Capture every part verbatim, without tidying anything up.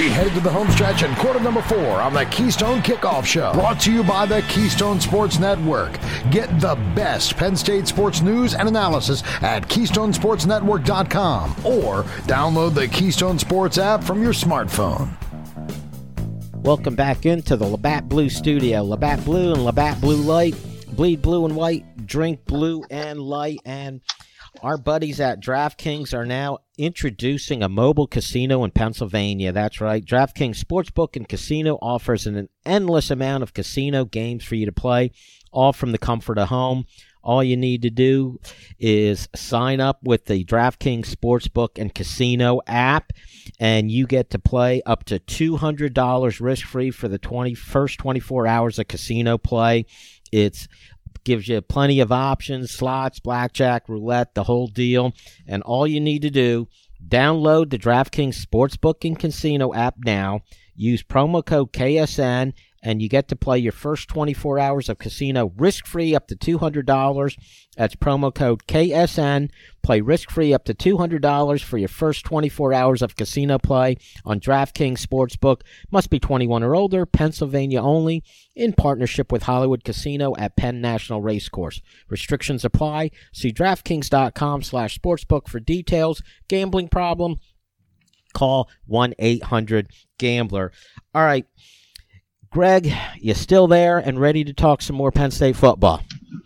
headed to the home stretch and quarter number four on the Keystone Kickoff Show. Brought to you by the Keystone Sports Network. Get the best Penn State sports news and analysis at keystone sports network dot com or download the Keystone Sports app from your smartphone. Welcome back into the Labatt Blue Studio. Labatt Blue and Labatt Blue Light. Bleed blue and white, drink blue and light. And our buddies at DraftKings are now introducing a mobile casino in Pennsylvania. That's right. DraftKings Sportsbook and Casino offers an endless amount of casino games for you to play, all from the comfort of home. All you need to do is sign up with the DraftKings Sportsbook and Casino app, and you get to play up to two hundred dollars risk-free for the twenty, first twenty-four hours of casino play. It gives you plenty of options, slots, blackjack, roulette, the whole deal. And all you need to do, download the DraftKings Sportsbook and Casino app now, use promo code K S N, and you get to play your first twenty-four hours of casino risk-free up to two hundred dollars. That's promo code K S N. Play risk-free up to two hundred dollars for your first twenty-four hours of casino play on DraftKings Sportsbook. Must be twenty-one or older, Pennsylvania only, in partnership with Hollywood Casino at Penn National Racecourse. Restrictions apply. See DraftKings.com slash sportsbook for details. Gambling problem? Call one eight hundred gambler. All right. Greg, you still there and ready to talk some more Penn State football?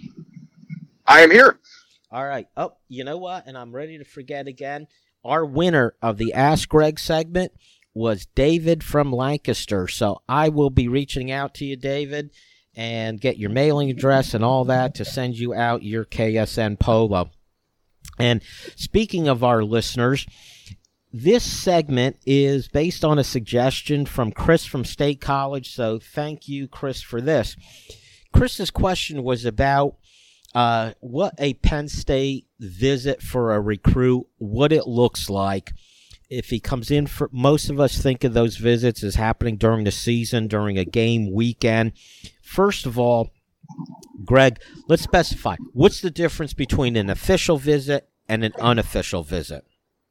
I am here. All right. Oh, you know what? And I'm ready to forget again. Our winner of the Ask Greg segment was David from Lancaster. So I will be reaching out to you, David, and get your mailing address and all that to send you out your K S N polo. And speaking of our listeners, this segment is based on a suggestion from Chris from State College, so thank you, Chris, for this. Chris's question was about uh, what a Penn State visit for a recruit, what it looks like. If he comes in, for most of us think of those visits as happening during the season, during a game weekend. First of all, Greg, let's specify. What's the difference between an official visit and an unofficial visit?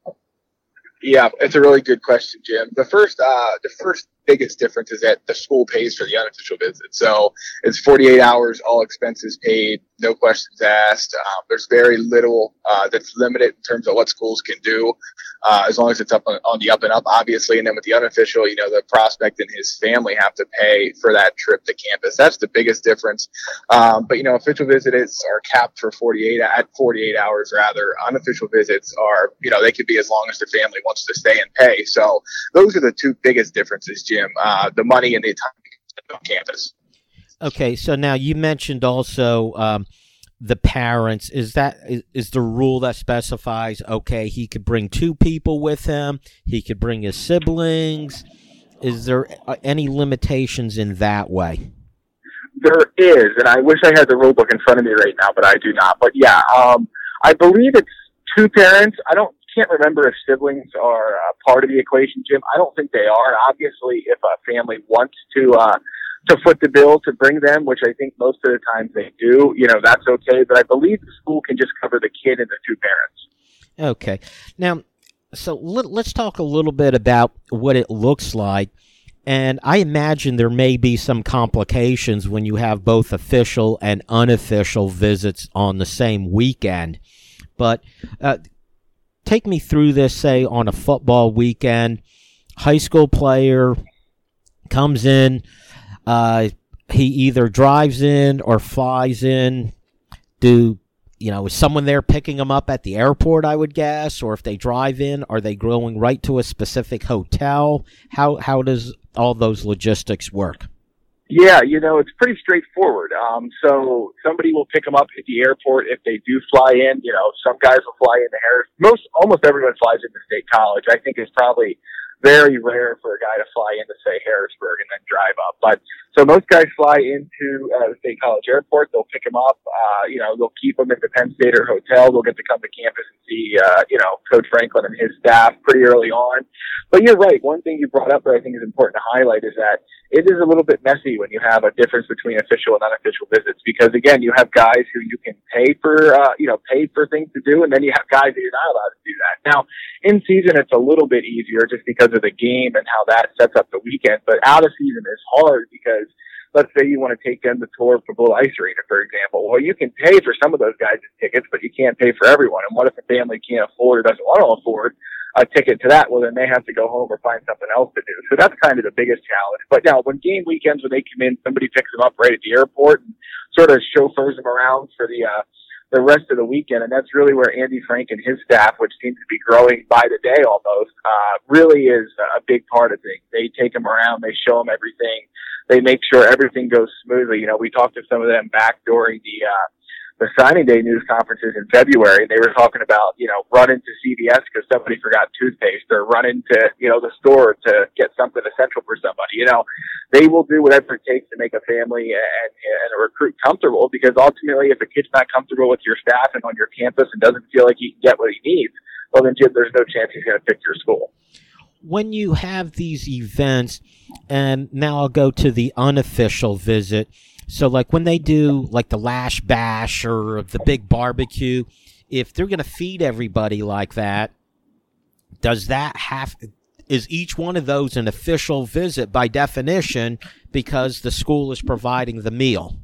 Yeah, it's a really good question, Jim. The first, uh, the first biggest difference is that the school pays for the unofficial visit. So it's forty-eight hours, all expenses paid, no questions asked. Um, there's very little uh, that's limited in terms of what schools can do, uh, as long as it's up on, on the up and up, obviously. And then with the unofficial, you know, the prospect and his family have to pay for that trip to campus. That's the biggest difference. Um, but, you know, official visits are capped for forty-eight at forty-eight hours rather. Unofficial visits are, you know, they could be as long as the family wants to stay and pay. So those are the two biggest differences, Jim, uh, the money and the time on campus. Okay, so now you mentioned also um, the parents. Is that is, is the rule that specifies, okay, he could bring two people with him, he could bring his siblings? Is there any limitations in that way? There is, and I wish I had the rule book in front of me right now, but I do not. But yeah, um, I believe it's two parents. I don't can't remember if siblings are uh, part of the equation, Jim. I don't think they are. Obviously, if a family wants to uh, to foot the bill to bring them, which I think most of the times they do, you know, that's okay. But I believe the school can just cover the kid and the two parents. Okay. Now, so let, let's talk a little bit about what it looks like. And I imagine there may be some complications when you have both official and unofficial visits on the same weekend. But uh, take me through this, say, on a football weekend. High school player comes in. Uh, he either drives in or flies in. Do, you know, is someone there picking him up at the airport, I would guess? Or if they drive in, are they going right to a specific hotel? How how does all those logistics work? Yeah, you know, it's pretty straightforward. Um, so somebody will pick them up at the airport if they do fly in. You know, some guys will fly into Harris. Most, almost everyone flies into State College. I think it's probably very rare for a guy to fly into, say, Harrisburg and then drive up. But So most guys fly into uh, the State College Airport. They'll pick them up. Uh, you know, they'll keep them at the Penn State or hotel. They'll get to come to campus and see, uh, you know, Coach Franklin and his staff pretty early on. But you're right. One thing you brought up that I think is important to highlight is that it is a little bit messy when you have a difference between official and unofficial visits, because again, you have guys who you can pay for, uh, you know, pay for things to do, and then you have guys that you're not allowed to do that. Now, in season, it's a little bit easier just because of the game and how that sets up the weekend, but out of season is hard because let's say you want to take them to tour for Bull Ice Arena, for example. Well, you can pay for some of those guys' tickets, but you can't pay for everyone. And what if a family can't afford or doesn't want to afford a ticket to that? Well, then they have to go home or find something else to do. So that's kind of the biggest challenge. But now, when game weekends, when they come in, somebody picks them up right at the airport and sort of chauffeurs them around for the uh, the rest of the weekend. And that's really where Andy Frank and his staff, which seems to be growing by the day almost, uh, really is a big part of things. They take them around, they show them everything. They make sure everything goes smoothly. You know, we talked to some of them back during the, uh, the signing day news conferences in February. They were talking about, you know, run into C V S because somebody forgot toothpaste, or run into, you know, the store to get something essential for somebody. You know, they will do whatever it takes to make a family and, and a recruit comfortable, because ultimately if a kid's not comfortable with your staff and on your campus and doesn't feel like he can get what he needs, well then, Jim, there's no chance he's going to pick your school. When you have these events, and now I'll go to the unofficial visit, so like when they do like the Lash Bash or the big barbecue, if they're going to feed everybody like that, does that have, is each one of those an official visit by definition because the school is providing the meal?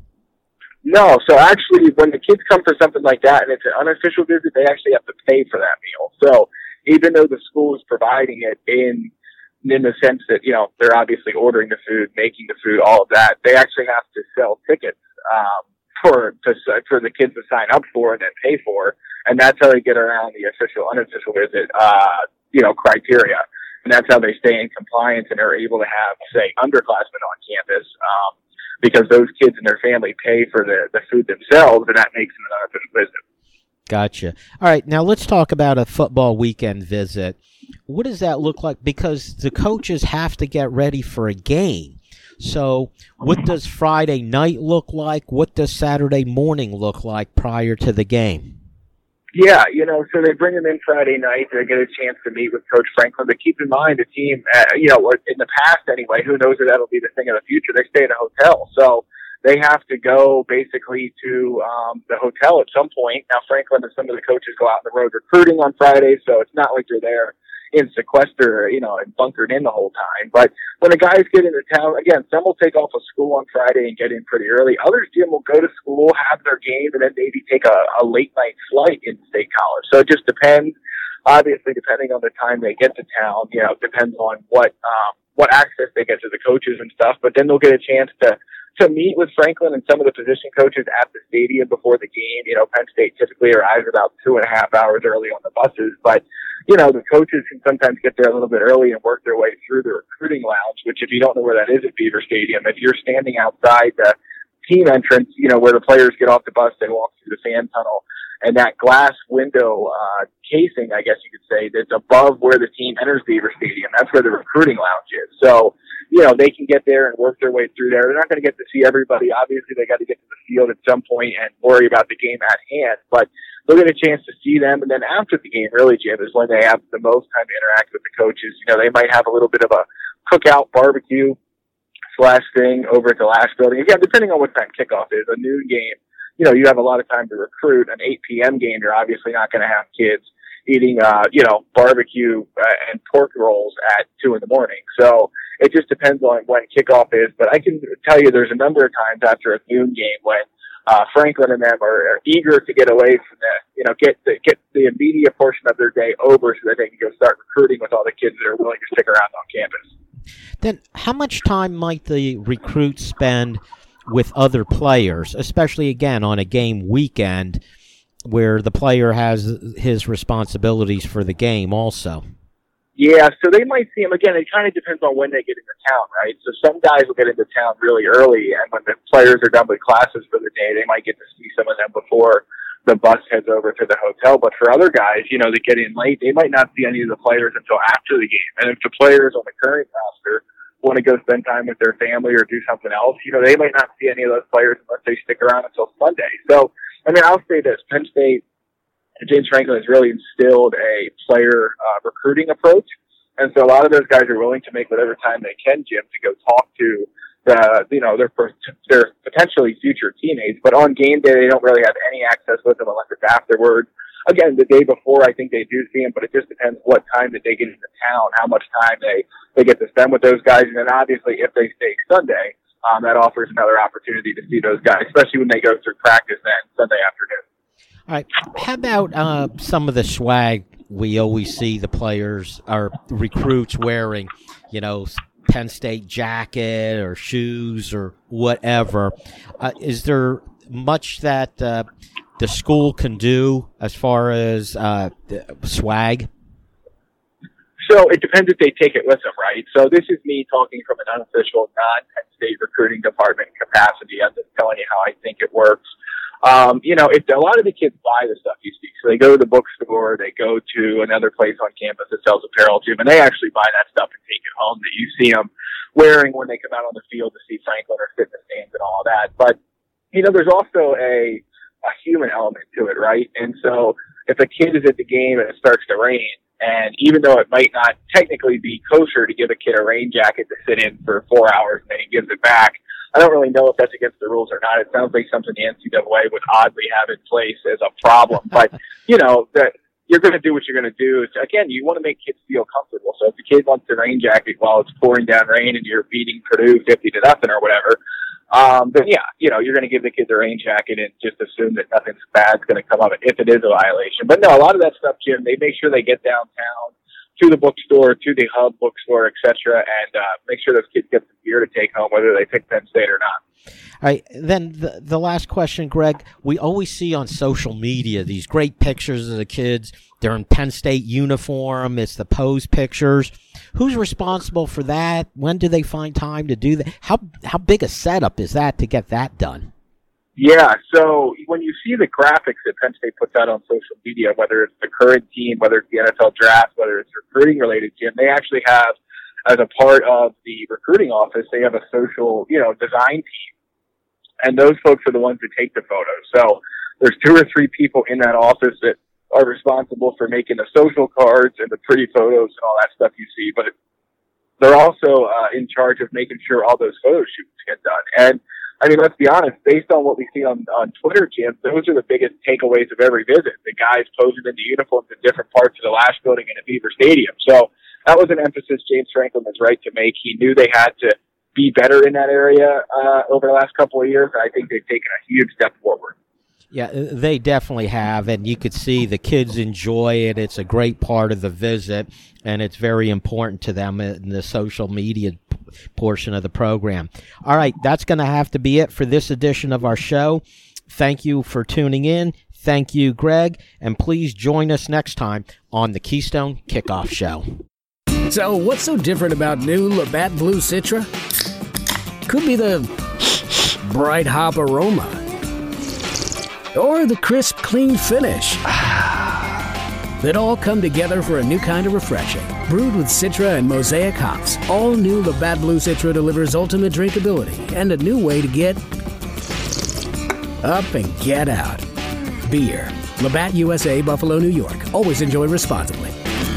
No, so actually when the kids come for something like that and it's an unofficial visit, they actually have to pay for that meal. So even though the school is providing it in in the sense that, you know, they're obviously ordering the food, making the food, all of that, they actually have to sell tickets um, for to, for the kids to sign up for and then pay for, and that's how they get around the official, unofficial visit, uh, you know, criteria. And that's how they stay in compliance and are able to have, say, underclassmen on campus, um, because those kids and their family pay for the, the food themselves, and that makes them an unofficial visit. Gotcha. All right, now let's talk about a football weekend visit. What does that look like? Because the coaches have to get ready for a game. So what does Friday night look like? What does Saturday morning look like prior to the game? Yeah, you know, so they bring them in Friday night. They get a chance to meet with Coach Franklin. But keep in mind, the team, uh, you know, in the past anyway, who knows if that'll be the thing of the future, they stay at a hotel. So they have to go basically to um, the hotel at some point. Now, Franklin and some of the coaches go out on the road recruiting on Fridays, so it's not like they're there in sequester, you know, and bunkered in the whole time. But when the guys get into town, again, some will take off of school on Friday and get in pretty early. Others, Jim, will go to school, have their game, and then maybe take a, a late night flight into State College. So it just depends. Obviously, depending on the time they get to town, you know, it depends on what um, what access they get to the coaches and stuff. But then they'll get a chance to to meet with Franklin and some of the position coaches at the stadium before the game. You know, Penn State typically arrives about two and a half hours early on the buses, but you know, the coaches can sometimes get there a little bit early and work their way through the recruiting lounge, which if you don't know where that is at Beaver Stadium, if you're standing outside the team entrance, you know, where the players get off the bus, they walk through the fan tunnel, and that glass window uh, casing, I guess you could say, that's above where the team enters Beaver Stadium, that's where the recruiting lounge is. So, you know, they can get there and work their way through there. They're not going to get to see everybody. Obviously, they got to get to the field at some point and worry about the game at hand, but they'll get a chance to see them. And then after the game, really, Jim, is when they have the most time to interact with the coaches. You know, they might have a little bit of a cookout barbecue slash thing over at the Lash building. Again, depending on what time kickoff is, a noon game, you know, you have a lot of time to recruit. An eight p.m. game, you're obviously not going to have kids eating, uh, you know, barbecue uh, and pork rolls at two in the morning. So it just depends on when kickoff is. But I can tell you there's a number of times after a noon game when uh, Franklin and them are, are eager to get away from the, you know, get the, get the immediate portion of their day over so that they can go start recruiting with all the kids that are willing to stick around on campus. Then how much time might the recruits spend with other players, especially, again, on a game weekend where the player has his responsibilities for the game also? Yeah, so they might see him, again, it kind of depends on when they get into town, right? So some guys will get into town really early, and when the players are done with classes for the day, they might get to see some of them before the bus heads over to the hotel. But for other guys, you know, that get in late, they might not see any of the players until after the game. And if the players on the current roster want to go spend time with their family or do something else, you know, they might not see any of those players unless they stick around until Sunday. So, I mean, I'll say this, Penn State, James Franklin has really instilled a player uh, recruiting approach. And so a lot of those guys are willing to make whatever time they can, Jim, to go talk to the, you know, their, their potentially future teammates. But on game day, they don't really have any access with them unless it's afterwards. Again, the day before, I think they do see them, but it just depends what time that they get into town, how much time they, they get to spend with those guys. And then obviously, if they stay Sunday, um, that offers another opportunity to see those guys, especially when they go through practice then Sunday afternoon. All right. How about uh, some of the swag we always see the players or recruits wearing, you know, Penn State jacket or shoes or whatever? Uh, is there much that uh, the school can do as far as uh, swag? So it depends if they take it with them, right? So this is me talking from an unofficial, non-Penn State recruiting department capacity. I'm just telling you how I think it works. Um, you know, if a lot of the kids buy the stuff you see, so they go to the bookstore, they go to another place on campus that sells apparel to them, and they actually buy that stuff and take it home that you see them wearing when they come out on the field to see Franklin or fitness games and all that. But, you know, there's also a, a human element to it, right? And so if a kid is at the game and it starts to rain, and even though it might not technically be kosher to give a kid a rain jacket to sit in for four hours and then he gives it back, I don't really know if that's against the rules or not. It sounds like something the N C double A would oddly have in place as a problem. But, you know, that you're going to do what you're going to do. It's, again, you want to make kids feel comfortable. So if the kid wants a rain jacket while it's pouring down rain and you're beating Purdue fifty to nothing or whatever, um, then, yeah, you know, you're going to give the kid the rain jacket and just assume that nothing bad's going to come of it if it is a violation. But, no, a lot of that stuff, Jim, they make sure they get downtown to the bookstore, to the Hub bookstore, et cetera, and uh, make sure those kids get some beer to take home, whether they pick Penn State or not. All right. Then the, the last question, Greg, we always see on social media these great pictures of the kids. They're in Penn State uniform. It's the pose pictures. Who's responsible for that? When do they find time to do that? How how big a setup is that to get that done? Yeah, so when you see the graphics that Penn State puts out on social media, whether it's the current team, whether it's the N F L draft, whether it's recruiting related, Jim, they actually have, as a part of the recruiting office, they have a social, you know, design team. And those folks are the ones that take the photos. So there's two or three people in that office that are responsible for making the social cards and the pretty photos and all that stuff you see. But it, they're also uh, in charge of making sure all those photo shoots get done. And I mean, let's be honest, based on what we see on, on Twitter, Jim, those are the biggest takeaways of every visit. The guys posing in the uniforms in different parts of the Lasch Building and at Beaver Stadium. So that was an emphasis James Franklin was right to make. He knew they had to be better in that area uh, over the last couple of years, and I think they've taken a huge step forward. Yeah, they definitely have, and you could see the kids enjoy it. It's a great part of the visit, and it's very important to them in the social media portion of the program. All right, that's going to have to be it for this edition of our show. Thank you for tuning in. Thank you, Greg, and please join us next time on the Keystone Kickoff Show. So what's so different about new Labatt Blue Citra? Could be the bright hop aroma, or the crisp, clean finish that all come together for a new kind of refreshing. Brewed with Citra and Mosaic hops, all new Labatt Blue Citra delivers ultimate drinkability and a new way to get up and get out. Beer. Labatt U S A, Buffalo, New York. Always enjoy responsibly.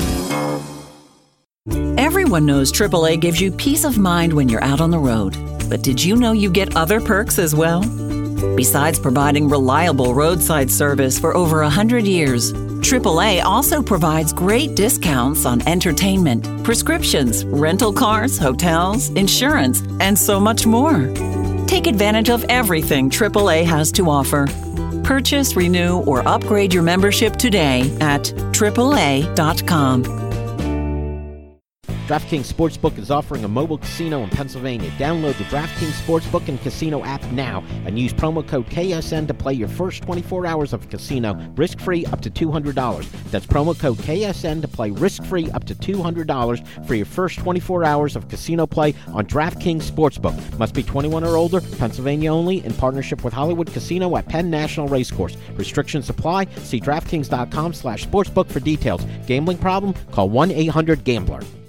Everyone knows triple A gives you peace of mind when you're out on the road. But did you know you get other perks as well? Besides providing reliable roadside service for over one hundred years, triple A also provides great discounts on entertainment, prescriptions, rental cars, hotels, insurance, and so much more. Take advantage of everything triple A has to offer. Purchase, renew, or upgrade your membership today at triple A dot com. DraftKings Sportsbook is offering a mobile casino in Pennsylvania. Download the DraftKings Sportsbook and Casino app now and use promo code K S N to play your first twenty-four hours of casino risk-free up to two hundred dollars. That's promo code K S N to play risk-free up to two hundred dollars for your first twenty-four hours of casino play on DraftKings Sportsbook. Must be twenty-one or older, Pennsylvania only, in partnership with Hollywood Casino at Penn National Racecourse. Restrictions apply. See DraftKings dot com slash sportsbook for details. Gambling problem? Call one eight hundred gambler.